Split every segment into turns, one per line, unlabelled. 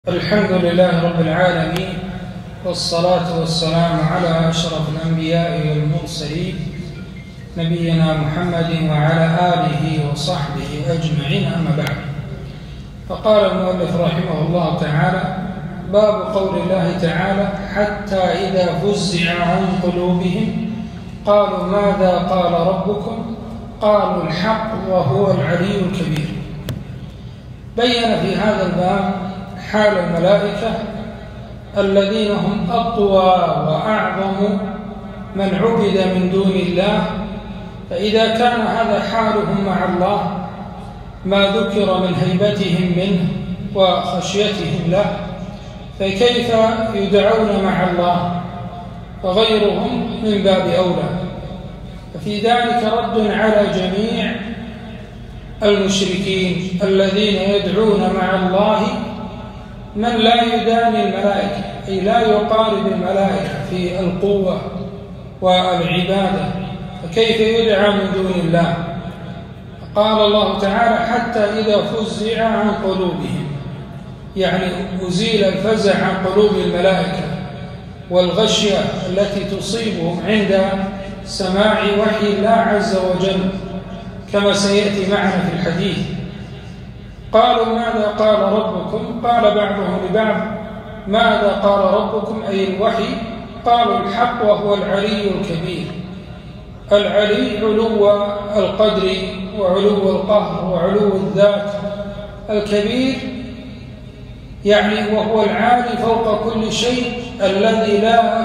الحمد لله رب العالمين، والصلاة والسلام على أشرف الأنبياء والمرسلين نبينا محمد وعلى آله وصحبه أجمعين، أما بعد. فقال المؤلف رحمه الله تعالى: باب قول الله تعالى: حتى إذا فزع عن قلوبهم قالوا ماذا قال ربكم قالوا الحق وهو العلي الكبير. بين في هذا الباب حال الملائكة الذين هم أقوى وأعظم من عبد من دون الله، فإذا كان هذا حالهم مع الله ما ذكر من هيبتهم منه وخشيتهم له، فكيف يدعون مع الله وغيرهم من باب أولى؟ ففي ذلك رد على جميع المشركين الذين يدعون مع الله من لا يداني الملائكة، أي لا يقارب الملائكة في القوة والعبادة، فكيف يدعى من دون الله؟ قال الله تعالى: حتى إذا فزع عن قلوبهم، يعني أزيل الفزع عن قلوب الملائكة والغشية التي تصيبهم عند سماع وحي الله عز وجل، كما سيأتي معنا في الحديث. قالوا ماذا قال ربكم؟ قال بعضهم لبعض: ماذا قال ربكم أي الوحي؟ قالوا الحق وهو العلي الكبير. العلي علو القدر وعلو القهر وعلو الذات، الكبير يعني وهو العالي فوق كل شيء، الذي لا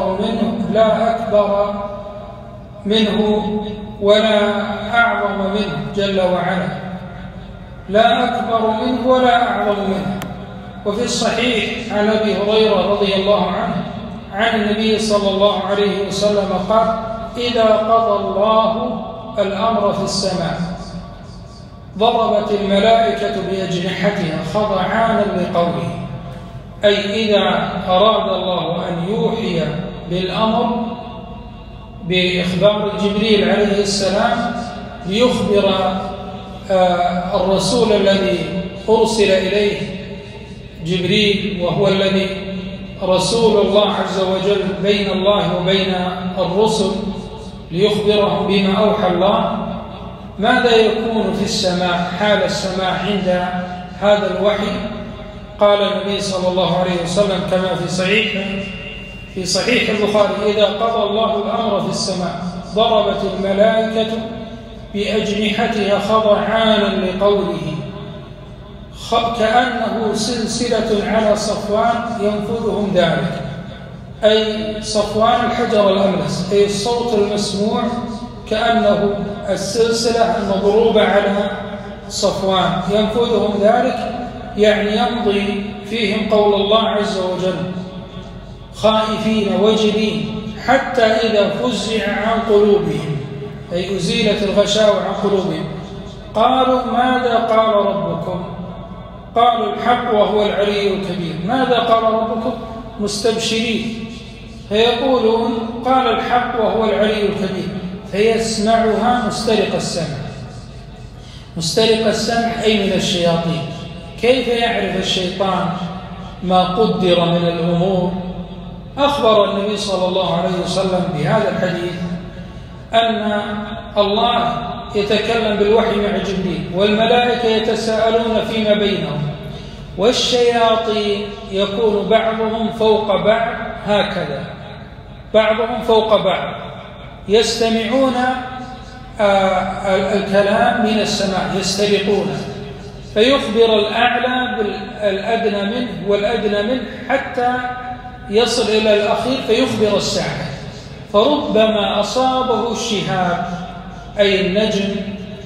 أكبر منه ولا أعظم منه جل وعلا، لا أكبر منه ولا أعظم منه. وفي الصحيح عن أبي هريرة رضي الله عنه عن النبي صلى الله عليه وسلم قال: إذا قضى الله الأمر في السماء ضربت الملائكة بأجنحتها خضعانا لقوله، أي إذا أراد الله أن يوحي بالأمر بإخبار جبريل عليه السلام ليخبر الرسول الذي أرسل إليه جبريل، وهو الذي رسول الله عز وجل بين الله وبين الرسل، ليخبرهم بما أوحى الله، ماذا يكون في السماء حال السماء عند هذا الوحي؟ قال النبي صلى الله عليه وسلم كما في صحيح البخاري: إذا قضى الله الأمر في السماء ضربت الملائكة بأجنحتها خضعانا لقوله، كأنه سلسلة على صفوان ينفذهم ذلك، أي صفوان الحجر الأملس، أي الصوت المسموع كأنه السلسلة المضروبة على صفوان ينفذهم ذلك، يعني يمضي فيهم قول الله عز وجل خائفين وجلين حتى إذا فزع عن قلوبهم، أي أزيلت الغشاوة عن قلوبهم، قالوا ماذا قال ربكم؟ قالوا الحق وهو العلي الكبير. ماذا قال ربكم؟ مستبشرين، فيقولون قال الحق وهو العلي الكبير، فيسمعها مسترق السمع. مسترق السمع أي من الشياطين. كيف يعرف الشيطان ما قدر من الأمور؟ أخبر النبي صلى الله عليه وسلم بهذا الحديث أن الله يتكلم بالوحي مع جبريل، والملائكة يتساءلون فيما بينهم، والشياطين يكون بعضهم فوق بعض، هكذا بعضهم فوق بعض، يستمعون الكلام من السماء، يسترقون، فيخبر الأعلى بالأدنى منه والأدنى منه حتى يصل إلى الأخير فيخبر الساحر، فربما أصابه الشهاب أي النجم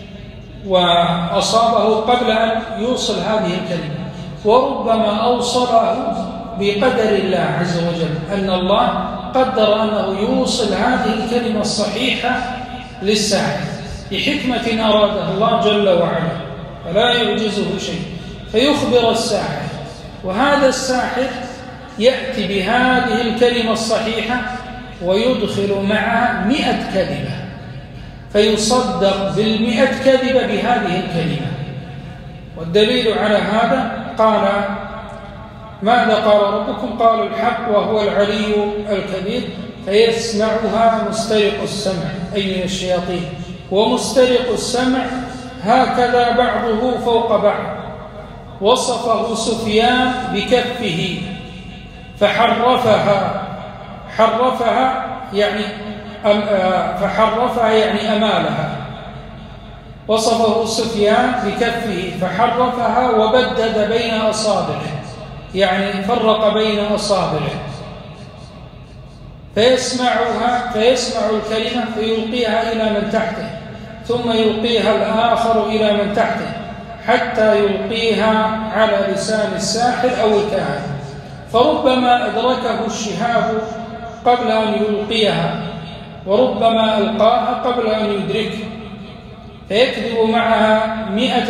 وأصابه قبل أن يوصل هذه الكلمة، وربما أوصله بقدر الله عز وجل، أن الله قدر أنه يوصل هذه الكلمة الصحيحة للساحر لحكمة أرادها الله جل وعلا، فلا يعجزه شيء، فيخبر الساحر، وهذا الساحر يأتي بهذه الكلمة الصحيحة ويدخل معها 100 كلمة، فيصدق بال100 كذبة بهذه الكلمة. والدليل على هذا قال ماذا قال ربكم؟ قالوا الحق وهو العلي الكبير. فيسمعها مسترق السمع أي من الشياطين. ومسترق السمع هكذا بعضه فوق بعض. وصفه سفيان بكفه فحرفها يعني أمالها. وصفه سفيان بكفه فحرفها وبدد بين أصابعه، يعني فرق بين أصابعه. فيسمع الكلمة فيلقيها إلى من تحته، ثم يلقيها الآخر إلى من تحته، حتى يلقيها على لسان الساحر أو الكاهن. فربما أدركه الشهاب قبل أن يلقيها، وربما ألقاها قبل أن يدركه، فيكذب معها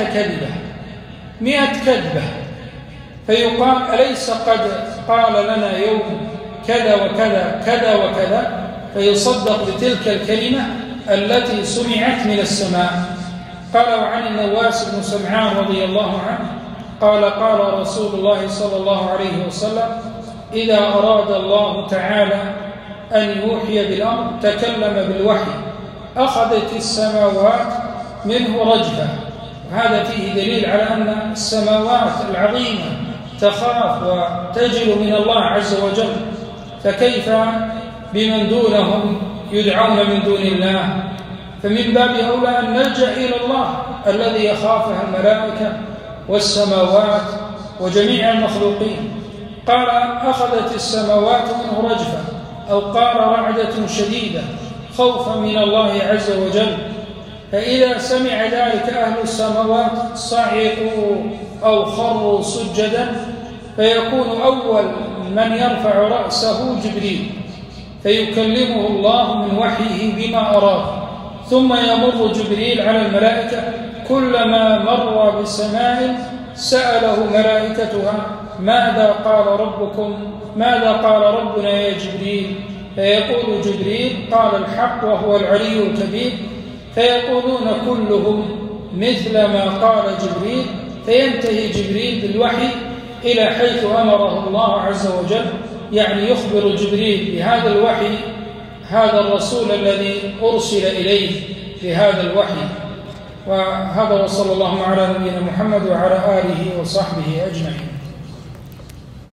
100 كذبة. فيقال أليس قد قال لنا يوم كذا وكذا كذا وكذا؟ فيصدق بتلك الكلمة التي سمعت من السماء. قال وعن النواس بن سمعان رضي الله عنه قال قال رسول الله صلى الله عليه وسلم: إذا أراد الله تعالى أن يوحي بالأمر تكلم بالوحي، أخذت السماوات منه رجفة. هذا فيه دليل على أن السماوات العظيمة تخاف وتجل من الله عز وجل، فكيف بمن دونهم يدعون من دون الله؟ فمن باب أولى أن نلجأ إلى الله الذي يخافها الملائكة والسماوات وجميع المخلوقين. قال أخذت السماوات منه رجفة، أو قال رعدة شديدة خوفا من الله عز وجل. فإذا سمع ذلك أهل السماوات صعقوا أو خروا سجدا، فيكون أول من يرفع رأسه جبريل، فيكلمه الله من وحيه بما أراد. ثم يمر جبريل على الملائكة، كلما مر بسماء سأله ملائكتها: ماذا قال ربكم؟ ماذا قال ربنا يا جبريل؟ فيقول جبريل: قال الحق وهو العلي الكبير. فيقولون كلهم مثل ما قال جبريل، فينتهي جبريل بالوحي إلى حيث أمره الله عز وجل، يعني يخبر جبريل بهذا الوحي هذا الرسول الذي أرسل إليه بهذا الوحي. وهذا وصلى الله على نبينا محمد وعلى آله وصحبه أجمعين.